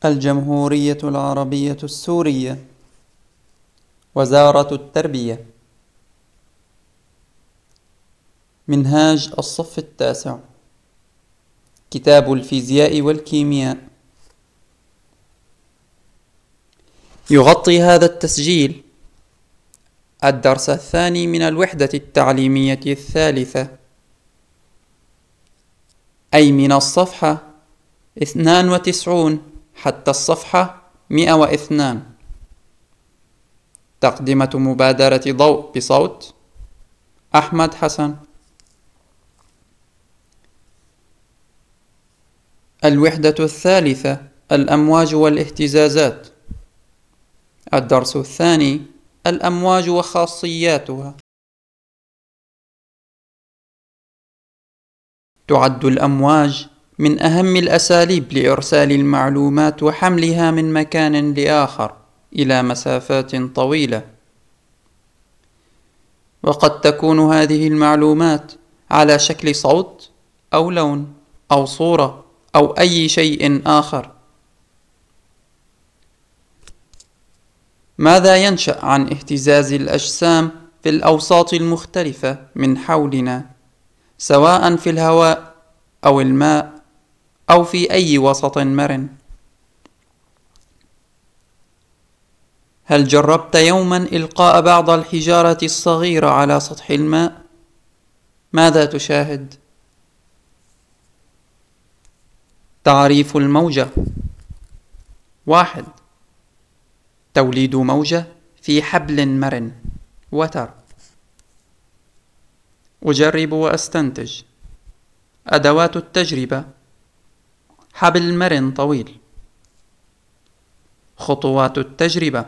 الجمهورية العربية السورية، وزارة التربية. منهاج الصف التاسع، كتاب الفيزياء والكيمياء. يغطي هذا التسجيل الدرس الثاني من الوحدة التعليمية الثالثة، أي من الصفحة 92 حتى الصفحة 102. تقدمة مبادرة ضوء بصوت أحمد حسن. الوحدة الثالثة، الأمواج والاهتزازات. الدرس الثاني، الأمواج وخاصياتها. تعد الأمواج من أهم الأساليب لإرسال المعلومات وحملها من مكان لآخر إلى مسافات طويلة، وقد تكون هذه المعلومات على شكل صوت أو لون أو صورة أو أي شيء آخر. ماذا ينشأ عن اهتزاز الأجسام في الأوساط المختلفة من حولنا، سواء في الهواء أو الماء أو في أي وسط مرن؟ هل جربت يوما إلقاء بعض الحجارة الصغيرة على سطح الماء؟ ماذا تشاهد؟ تعريف الموجة. 1. توليد موجة في حبل مرن، وتر. أجرب وأستنتج. أدوات التجربة: حبل مرن طويل. خطوات التجربة: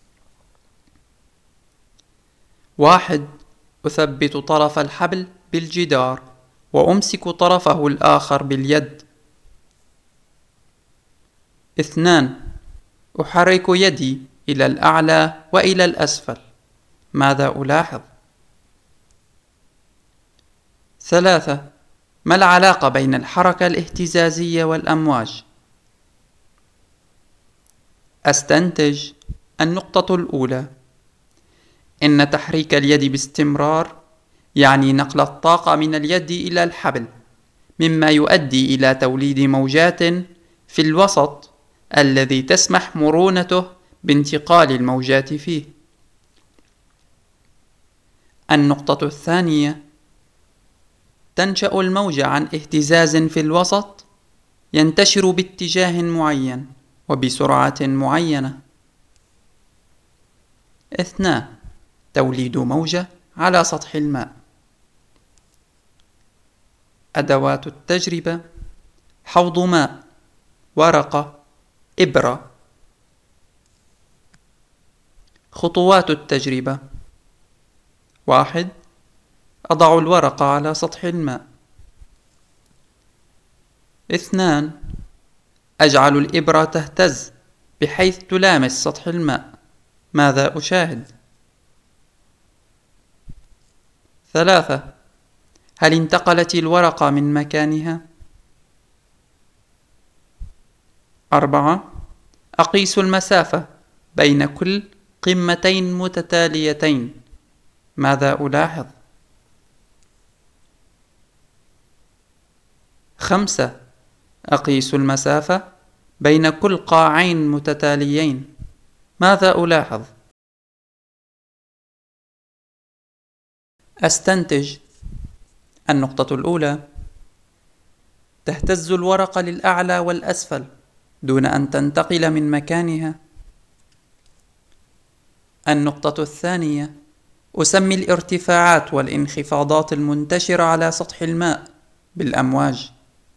1. أثبت طرف الحبل بالجدار وأمسك طرفه الآخر باليد. 2. أحرك يدي إلى الأعلى وإلى الأسفل. ماذا ألاحظ؟ 3. ما العلاقة بين الحركة الاهتزازية والأمواج؟ أستنتج. النقطة الأولى: إن تحريك اليد باستمرار يعني نقل الطاقة من اليد إلى الحبل، مما يؤدي إلى توليد موجات في الوسط الذي تسمح مرونته بانتقال الموجات فيه. النقطة الثانية: تنشأ الموجة عن اهتزاز في الوسط ينتشر باتجاه معين وبسرعة معينة. 2. توليد موجة على سطح الماء. أدوات التجربة: حوض ماء، ورقة، إبرة. خطوات التجربة: 1. أضع الورقة على سطح الماء. 2. أجعل الإبرة تهتز بحيث تلامس سطح الماء. ماذا أشاهد؟ 3. هل انتقلت الورقة من مكانها؟ 4. أقيس المسافة بين كل قمتين متتاليتين. ماذا ألاحظ؟ 5. أقيس المسافة بين كل قاعين متتاليين. ماذا ألاحظ؟ أستنتج. النقطة الأولى: تهتز الورقة للأعلى والأسفل دون أن تنتقل من مكانها. النقطة الثانية: أسمي الارتفاعات والانخفاضات المنتشرة على سطح الماء بالأمواج.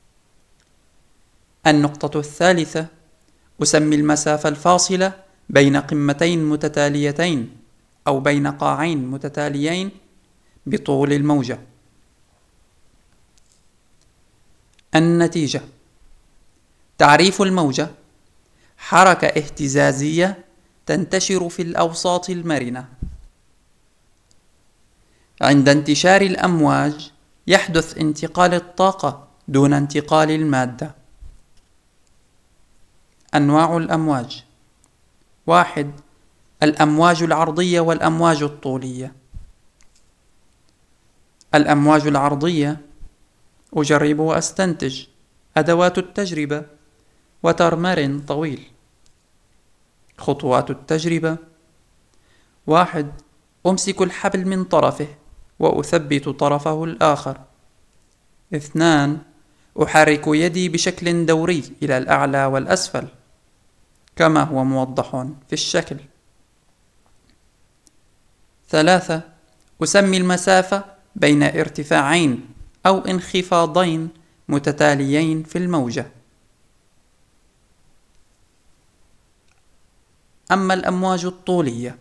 النقطة الثالثة: أسمي المسافة الفاصلة بين قمتين متتاليتين أو بين قاعين متتاليين بطول الموجة. النتيجة: تعريف الموجة: حركة اهتزازية تنتشر في الأوساط المرنة. عند انتشار الأمواج يحدث انتقال الطاقة دون انتقال المادة. أنواع الأمواج: 1. الأمواج العرضية والأمواج الطولية. الأمواج العرضية: أجرب وأستنتج. أدوات التجربة: وترمر طويل. خطوات التجربة: 1. أمسك الحبل من طرفه وأثبت طرفه الآخر. 2. أحرك يدي بشكل دوري إلى الأعلى والأسفل كما هو موضح في الشكل. 3. أسمي المسافة بين ارتفاعين أو انخفاضين متتاليين في الموجة. أما الأمواج الطولية: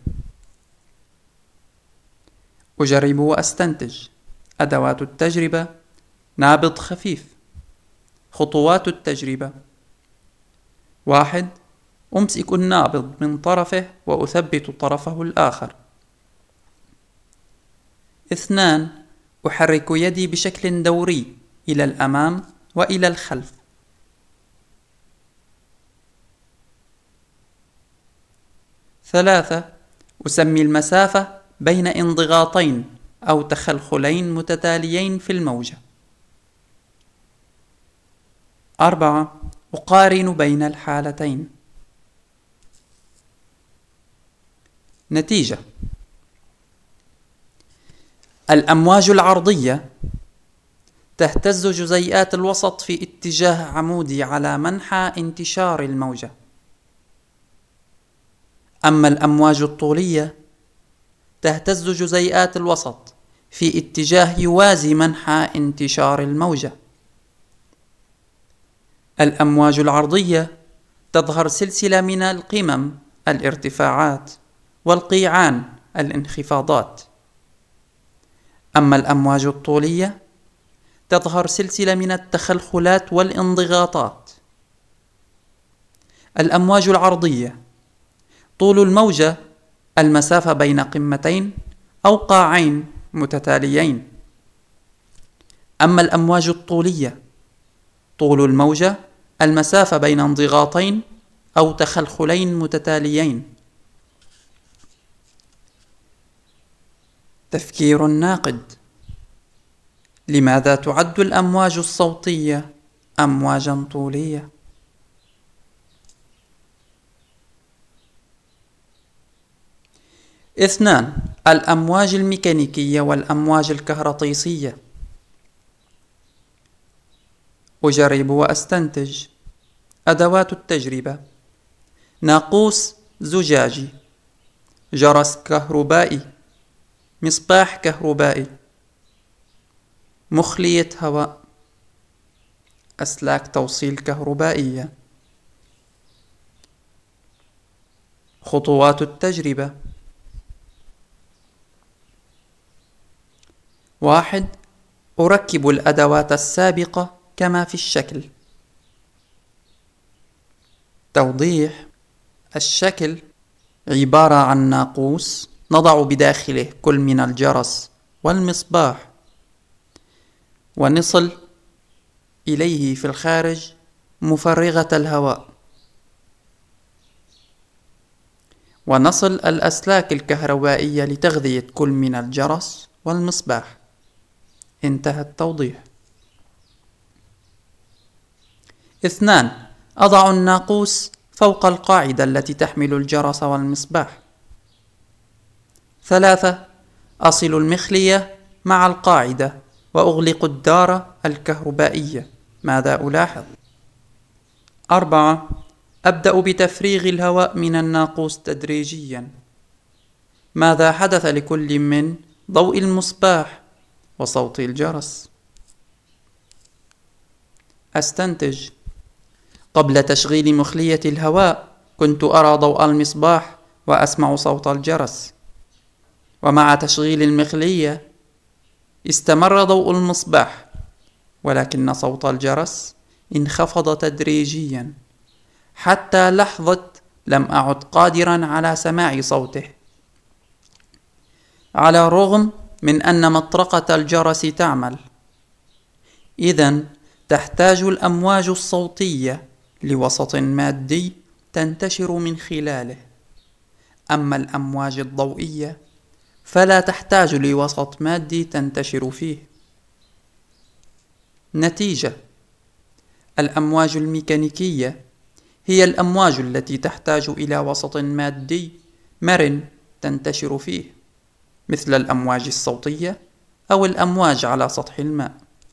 أجرب وأستنتج. أدوات التجربة: نابض خفيف. خطوات التجربة: 1. أمسك النابض من طرفه وأثبت طرفه الآخر. 2. أحرك يدي بشكل دوري إلى الأمام وإلى الخلف. 3. أسمي المسافة بين انضغاطين أو تخلخلين متتاليين في الموجة. 4. أقارن بين الحالتين. نتيجة: الأمواج العرضية تهتز جزيئات الوسط في اتجاه عمودي على منحى انتشار الموجة. أما الأمواج الطولية تهتز جزيئات الوسط في اتجاه يوازي منحى انتشار الموجة. الأمواج العرضية تظهر سلسلة من القمم الارتفاعات والقيعان الانخفاضات. أما الأمواج الطولية تظهر سلسلة من التخلخلات والانضغاطات. الأمواج العرضية: طول الموجة المسافة بين قمتين أو قاعين متتاليين. أما الأمواج الطولية: طول الموجة المسافة بين انضغاطين أو تخلخلين متتاليين. تفكير ناقد: لماذا تعد الأمواج الصوتية أمواجا طولية؟ 2. الأمواج الميكانيكية والأمواج الكهرطيسية. أجرب وأستنتج. أدوات التجربة: ناقوس زجاجي، جرس كهربائي، مصباح كهربائي، مخلية هواء، أسلاك توصيل كهربائية. خطوات التجربة: 1. أركب الأدوات السابقة كما في الشكل. توضيح: الشكل عبارة عن ناقوس نضع بداخله كل من الجرس والمصباح، ونصل إليه في الخارج مفرغة الهواء، ونصل الأسلاك الكهربائية لتغذية كل من الجرس والمصباح. انتهى التوضيح. 2. أضع الناقوس فوق القاعدة التي تحمل الجرس والمصباح. 3. أصل المخلية مع القاعدة وأغلق الدارة الكهربائية. ماذا ألاحظ؟ 4. أبدأ بتفريغ الهواء من الناقوس تدريجيا. ماذا حدث لكل من ضوء المصباح وصوت الجرس؟ أستنتج: قبل تشغيل مخلية الهواء كنت أرى ضوء المصباح وأسمع صوت الجرس، ومع تشغيل المخلية استمر ضوء المصباح، ولكن صوت الجرس انخفض تدريجيا حتى لحظة لم أعد قادرا على سماع صوته، على الرغم من أن مطرقة الجرس تعمل. إذن تحتاج الأمواج الصوتية لوسط مادي تنتشر من خلاله. أما الأمواج الضوئية فلا تحتاج لوسط مادي تنتشر فيه. نتيجة: الأمواج الميكانيكية هي الأمواج التي تحتاج إلى وسط مادي مرن تنتشر فيه، مثل الأمواج الصوتية أو الأمواج على سطح الماء.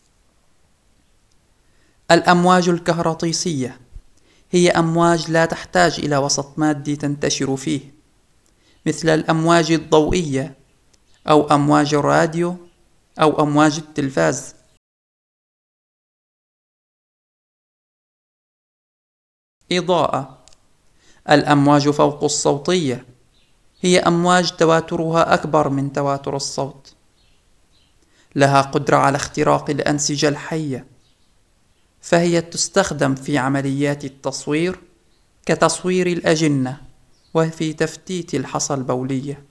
الأمواج الكهرطيسية هي أمواج لا تحتاج إلى وسط مادي تنتشر فيه، مثل الأمواج الضوئية أو أمواج الراديو أو أمواج التلفاز. إضاءة: الأمواج فوق الصوتية هي أمواج تواترها أكبر من تواتر الصوت، لها قدرة على اختراق الأنسجة الحية، فهي تستخدم في عمليات التصوير كتصوير الأجنة وفي تفتيت الحصى البولية.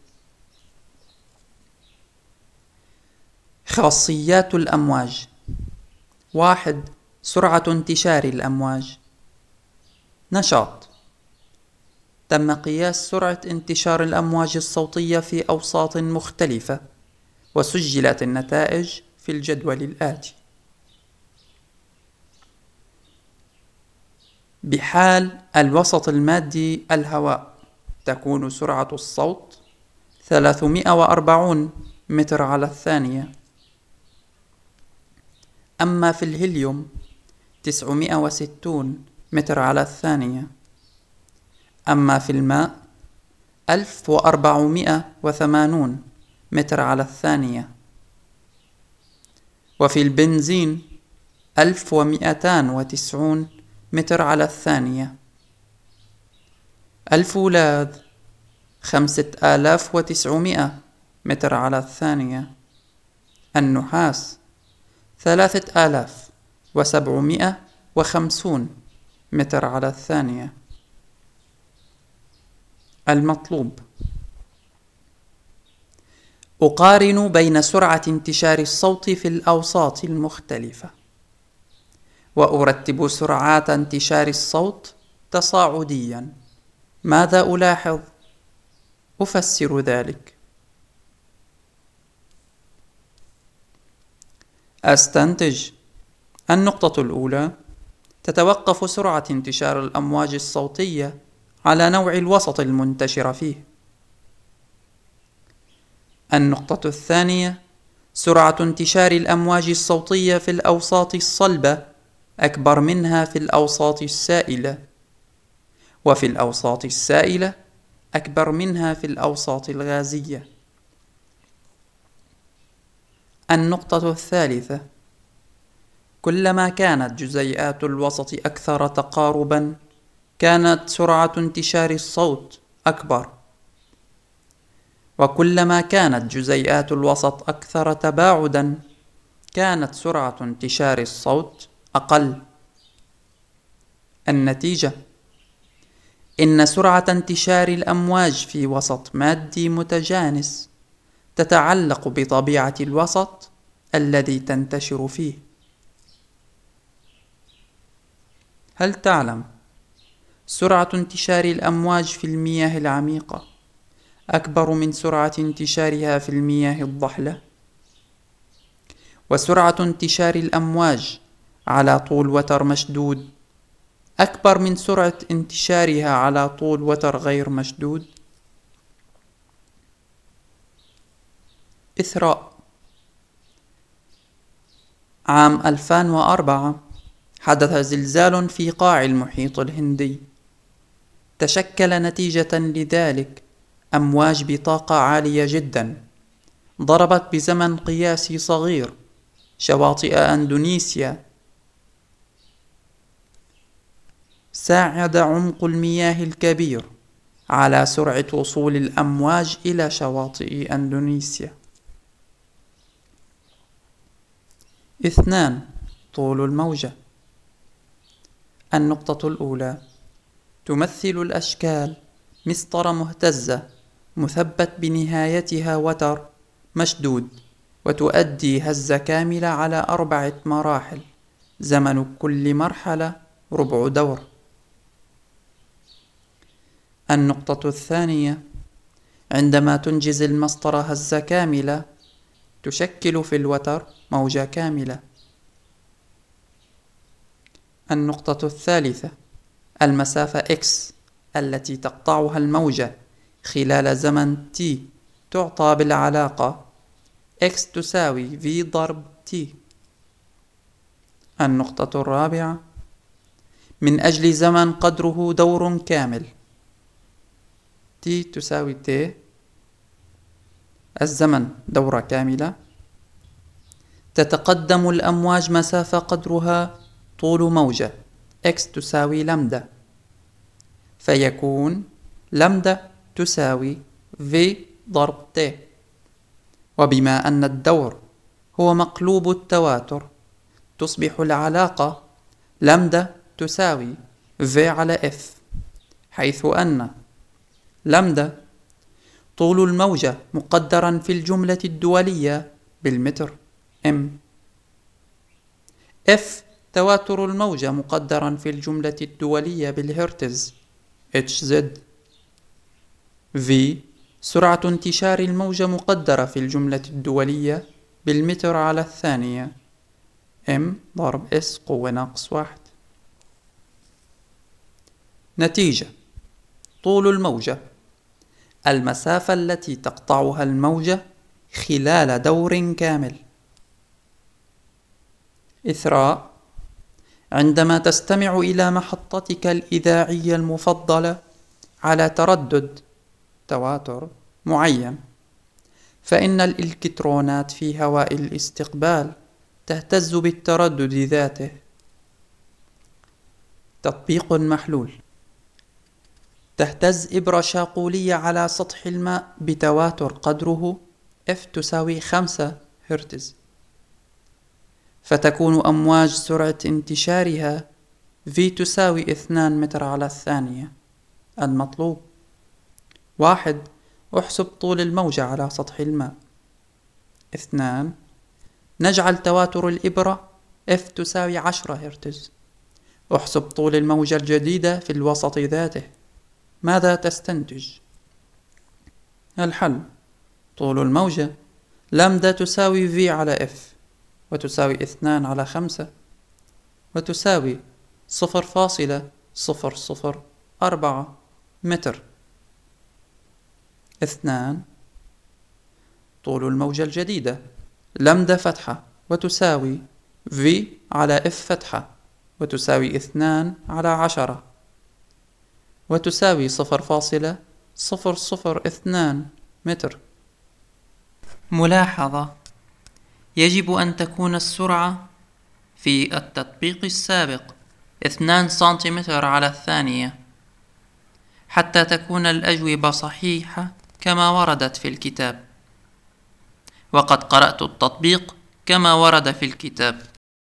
خاصيات الأمواج: 1. سرعة انتشار الأمواج. نشاط: تم قياس سرعة انتشار الأمواج الصوتية في أوساط مختلفة، وسجلت النتائج في الجدول الآتي. بحال الوسط المادي الهواء تكون سرعة الصوت 340 متر على الثانية. أما في الهيليوم 960 متر على الثانية. أما في الماء 1480 متر على الثانية. وفي البنزين 1290 متر على الثانية. الفولاذ 5900 متر على الثانية. النحاس 3750 متر على الثانية. المطلوب: أقارن بين سرعة انتشار الصوت في الأوساط المختلفة، وأرتب سرعات انتشار الصوت تصاعديا. ماذا ألاحظ؟ أفسر ذلك. أستنتج: النقطة الأولى: تتوقف سرعة انتشار الأمواج الصوتية على نوع الوسط المنتشر فيه. النقطة الثانية: سرعة انتشار الأمواج الصوتية في الأوساط الصلبة أكبر منها في الأوساط السائلة، وفي الأوساط السائلة أكبر منها في الأوساط الغازية. النقطة الثالثة: كلما كانت جزيئات الوسط أكثر تقاربا كانت سرعة انتشار الصوت أكبر، وكلما كانت جزيئات الوسط أكثر تباعدا كانت سرعة انتشار الصوت أقل. النتيجة: إن سرعة انتشار الأمواج في وسط مادي متجانس تتعلق بطبيعة الوسط الذي تنتشر فيه. هل تعلم سرعة انتشار الأمواج في المياه العميقة أكبر من سرعة انتشارها في المياه الضحلة؟ وسرعة انتشار الأمواج على طول وتر مشدود أكبر من سرعة انتشارها على طول وتر غير مشدود. إثراء: عام 2004 حدث زلزال في قاع المحيط الهندي. تشكل نتيجة لذلك أمواج بطاقة عالية جدا ضربت بزمن قياسي صغير شواطئ أندونيسيا. ساعد عمق المياه الكبير على سرعة وصول الأمواج إلى شواطئ أندونيسيا. 2. طول الموجة. النقطة الأولى: تمثل الأشكال مسطرة مهتزة مثبت بنهايتها وتر مشدود، وتؤدي هزة كاملة على 4 مراحل، زمن كل مرحلة ربع دور. النقطة الثانية: عندما تنجز المسطرة هزة كاملة تشكل في الوتر موجة كاملة. النقطة الثالثة: المسافة x التي تقطعها الموجة خلال زمن t تعطى بالعلاقة x تساوي v ضرب t. النقطة الرابعة: من أجل زمن قدره دور كامل t تساوي t، الزمن دورة كاملة، تتقدم الأمواج مسافة قدرها طول موجة x تساوي لمدة، فيكون لمدة تساوي v ضرب t. وبما أن الدور هو مقلوب التواتر تصبح العلاقة لمدة تساوي v على f، حيث أن لمدة طول الموجة مقدرا في الجملة الدولية بالمتر m، f تواتر الموجة مقدرا في الجملة الدولية بالهرتز hz، v سرعة انتشار الموجة مقدرة في الجملة الدولية بالمتر على الثانية m ضرب s قوة ناقص 1. نتيجة: طول الموجة المسافة التي تقطعها الموجة خلال دور كامل. إثراء: عندما تستمع إلى محطتك الإذاعية المفضلة على تردد تواتر معين، فإن الإلكترونات في هواء الاستقبال تهتز بالتردد ذاته. تطبيق محلول: تهتز إبرة شاقولية على سطح الماء بتواتر قدره F تساوي 5 هرتز، فتكون أمواج سرعة انتشارها V تساوي 2 متر على الثانية. المطلوب: 1. احسب طول الموجة على سطح الماء. 2. نجعل تواتر الإبرة F تساوي 10 هرتز. احسب طول الموجة الجديدة في الوسط ذاته. ماذا تستنتج؟ الحل: طول الموجة لامدا تساوي V على F، وتساوي 2 على 5، وتساوي 0.004 متر. 2. طول الموجة الجديدة لامدا فتحة وتساوي V على F فتحة، وتساوي 2 على 10، وتساوي 0.002 متر. ملاحظة: يجب أن تكون السرعة في التطبيق السابق 2 سنتيمتر على الثانية حتى تكون الأجوبة صحيحة كما وردت في الكتاب، وقد قرأت التطبيق كما ورد في الكتاب.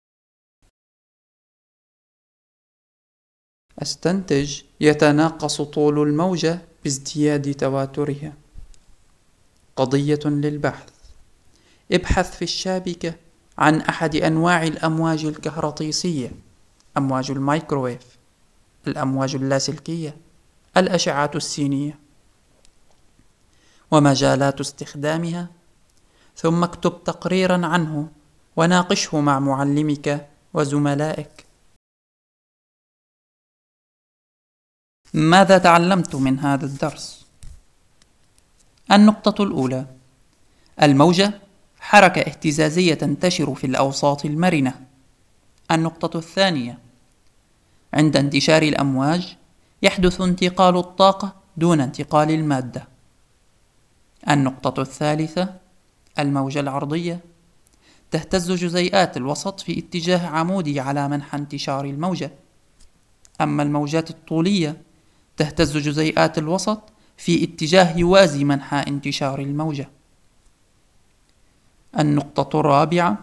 استنتج: يتناقص طول الموجة بازدياد تواترها. قضية للبحث: ابحث في الشابكة عن أحد أنواع الأمواج الكهرطيسية، أمواج الميكروويف، الأمواج اللاسلكية، الأشعة السينية، ومجالات استخدامها، ثم اكتب تقريرا عنه وناقشه مع معلمك وزملائك. ماذا تعلمت من هذا الدرس؟ النقطة الأولى: الموجة حركة اهتزازية تنتشر في الأوساط المرنة. النقطة الثانية: عند انتشار الأمواج يحدث انتقال الطاقة دون انتقال المادة. النقطة الثالثة: الموجة العرضية تهتز جزيئات الوسط في اتجاه عمودي على منحى انتشار الموجة، أما الموجات الطولية تهتز جزيئات الوسط في اتجاه يوازي منحى انتشار الموجة. النقطة الرابعة: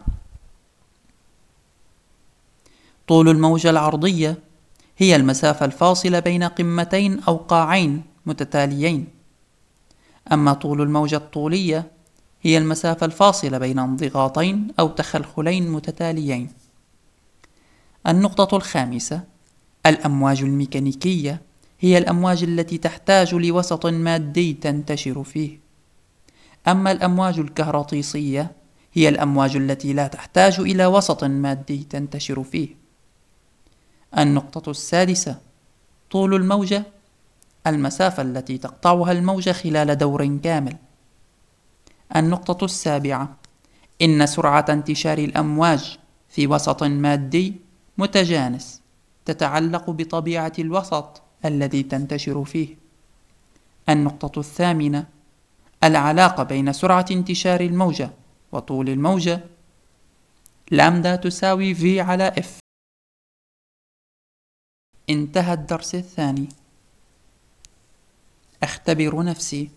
طول الموجة العرضية هي المسافة الفاصلة بين قمتين أو قاعين متتاليين، أما طول الموجة الطولية هي المسافة الفاصلة بين انضغاطين أو تخلخلين متتاليين. النقطة الخامسة: الأمواج الميكانيكية هي الأمواج التي تحتاج لوسط مادي تنتشر فيه. أما الأمواج الكهرطيسية هي الأمواج التي لا تحتاج إلى وسط مادي تنتشر فيه. النقطة السادسة: طول الموجة المسافة التي تقطعها الموجة خلال دور كامل. النقطة السابعة: إن سرعة انتشار الأمواج في وسط مادي متجانس تتعلق بطبيعة الوسط الذي تنتشر فيه. النقطة الثامنة: العلاقة بين سرعة انتشار الموجة وطول الموجة لامدا تساوي V على F. انتهى الدرس الثاني. أختبر نفسي.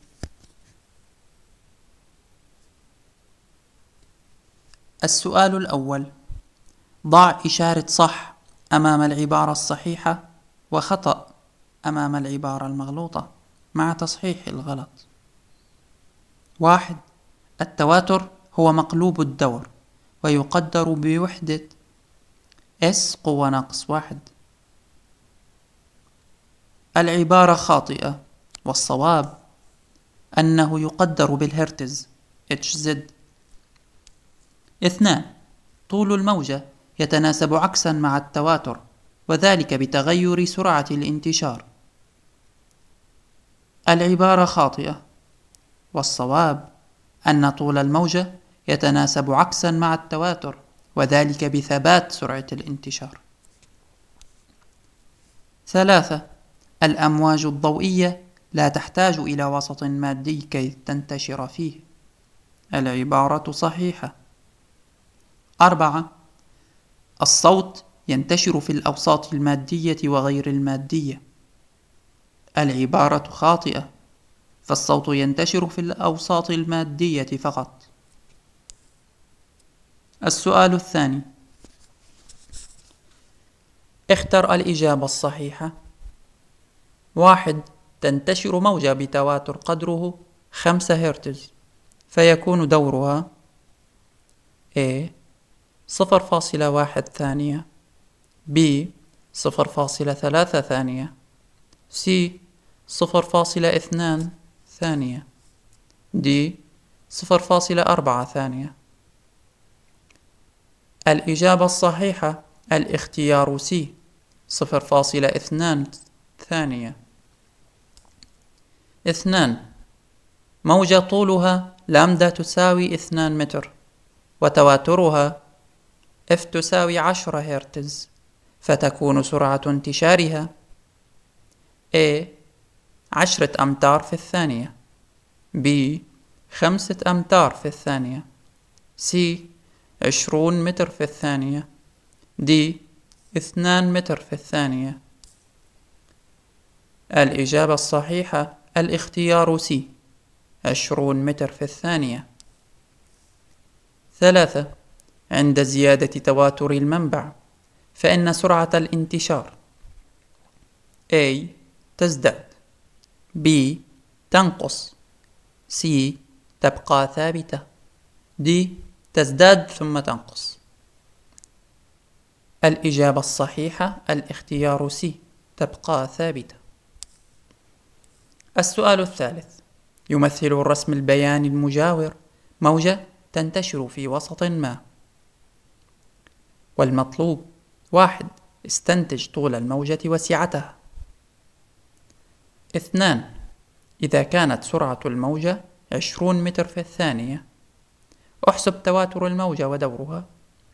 السؤال الأول: ضع إشارة صح أمام العبارة الصحيحة وخطأ أمام العبارة المغلوطة مع تصحيح الغلط. 1. التواتر هو مقلوب الدور ويقدر بوحدة S قوة ناقص 1. العبارة خاطئة، والصواب أنه يقدر بالهرتز Hz. 2. طول الموجة يتناسب عكسا مع التواتر، وذلك بتغير سرعة الانتشار. العبارة خاطئة، والصواب أن طول الموجة يتناسب عكسا مع التواتر، وذلك بثبات سرعة الانتشار. 3. الأمواج الضوئية لا تحتاج إلى وسط مادي كي تنتشر فيه. العبارة صحيحة. 4. الصوت ينتشر في الأوساط المادية وغير المادية. العبارة خاطئة، فالصوت ينتشر في الأوساط المادية فقط. السؤال الثاني: اختر الإجابة الصحيحة. 1. تنتشر موجة بتواتر قدره 5 هرتز، فيكون دورها A 0.1 ثانية، B 0.3 ثانية، C 0.2 ثانية، D 0.4 ثانية. الإجابة الصحيحة الاختيار C 0.2 ثانية. 2. موجة طولها لامدا تساوي 2 متر وتواترها F تساوي 10 هرتز، فتكون سرعة انتشارها A 10 أمتار في الثانية، B 5 أمتار في الثانية، C 20 متر في الثانية، D 2 متر في الثانية. الإجابة الصحيحة الاختيار C 20 متر في الثانية. 3. عند زيادة تواتر المنبع فإن سرعة الانتشار A تزداد، B تنقص، C تبقى ثابتة، D تزداد ثم تنقص. الإجابة الصحيحة الاختيار C تبقى ثابتة. السؤال الثالث: يمثل الرسم البياني المجاور موجة تنتشر في وسط ما، والمطلوب: 1. استنتج طول الموجة وسعتها. 2. إذا كانت سرعة الموجة 20 متر في الثانية، احسب تواتر الموجة ودورها.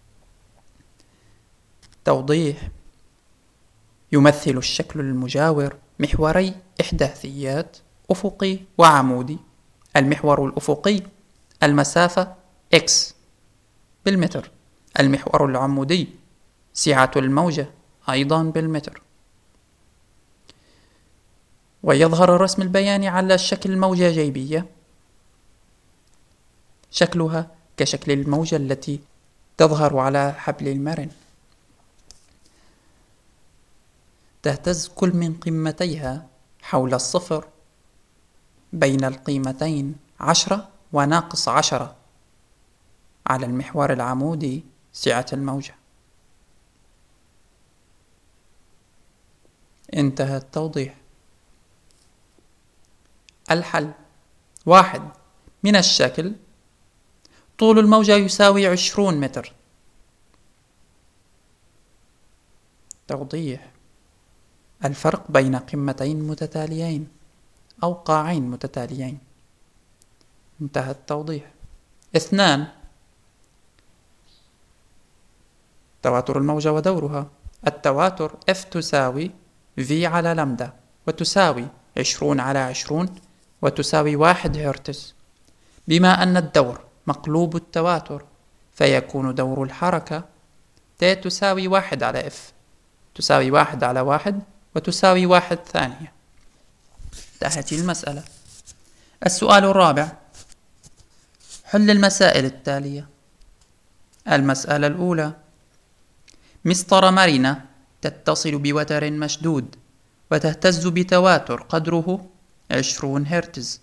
توضيح: يمثل الشكل المجاور محوري إحداثيات أفقي وعمودي. المحور الأفقي المسافة x بالمتر، المحور العمودي سعة الموجة أيضا بالمتر. ويظهر الرسم البياني على شكل موجة جيبية، شكلها كشكل الموجة التي تظهر على حبل المرن، تهتز كل من قمتيها حول الصفر بين القيمتين 10 وناقص 10 على المحور العمودي سعة الموجة. انتهى التوضيح. الحل: 1. من الشكل طول الموجة يساوي 20 متر. توضيح: الفرق بين قمتين متتاليين أو قاعين متتاليين. انتهى التوضيح. 2. تواتر الموجة ودورها. التواتر F تساوي V على لمدة، وتساوي 20 على 20، وتساوي 1 هرتز. بما أن الدور مقلوب التواتر، فيكون دور الحركة T تساوي 1 على F، تساوي 1 على 1، وتساوي 1 ثانية. انتهت المسألة. السؤال الرابع: حل المسائل التالية. المسألة الأولى: مسطرة مرنة تتصل بوتر مشدود وتهتز بتواتر قدره 20 هرتز،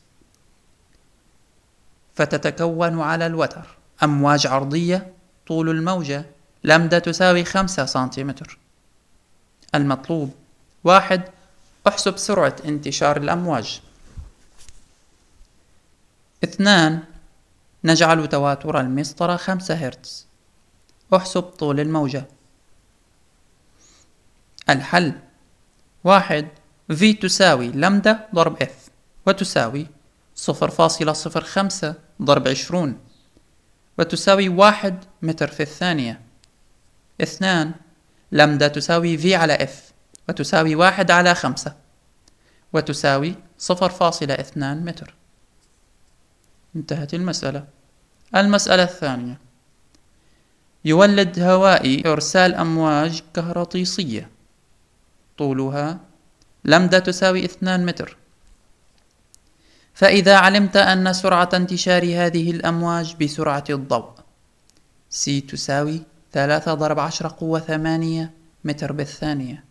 فتتكون على الوتر أمواج عرضية طول الموجة لمدة تساوي 5 سنتيمتر. المطلوب: 1. احسب سرعة انتشار الأمواج. 2. نجعل تواتر المسطرة 5 هرتز. احسب طول الموجة. الحل: 1. V تساوي لمدة ضرب F، وتساوي 0.05 ضرب 20، وتساوي 1 متر في الثانية. 2. لمدة تساوي V على F، وتساوي 1 على 5، وتساوي 0.2 متر. انتهت المسألة. المسألة الثانية: يولد هوائي إرسال أمواج كهرطيسية طولها لمدة تساوي 2 متر. فإذا علمت أن سرعة انتشار هذه الأمواج بسرعة الضوء C تساوي 3 ضرب 10 قوة 8 متر بالثانية،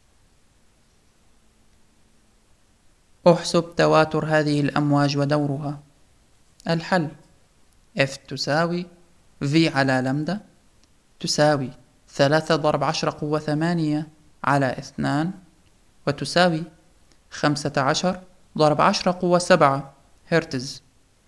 احسب تواتر هذه الأمواج ودورها. الحل: F تساوي V على لمدة تساوي 3 ضرب 10 قوة 8 على 2، وتساوي 15 ضرب 10 قوة 7 هرتز.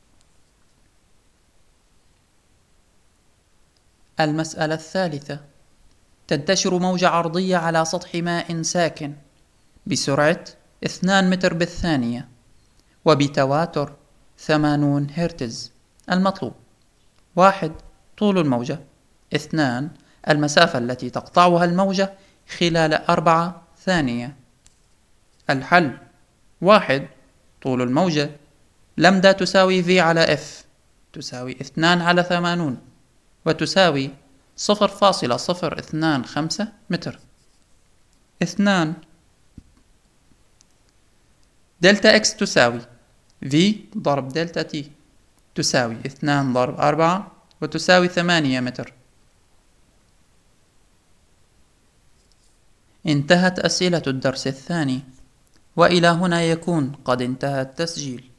المسألة الثالثة: تنتشر موجة عرضية على سطح ماء ساكن بسرعة 2 متر بالثانية وبتواتر 80 هرتز. المطلوب: 1. طول الموجة. 2. المسافة التي تقطعها الموجة خلال 4 ثانية. الحل: 1. طول الموجة لمدة تساوي V على F، تساوي 2 على 80، وتساوي 0.025 متر. 2. دلتا X تساوي V ضرب دلتا T، تساوي 2 ضرب 4، وتساوي 8 متر. انتهت أسئلة الدرس الثاني، وإلى هنا يكون قد انتهى التسجيل.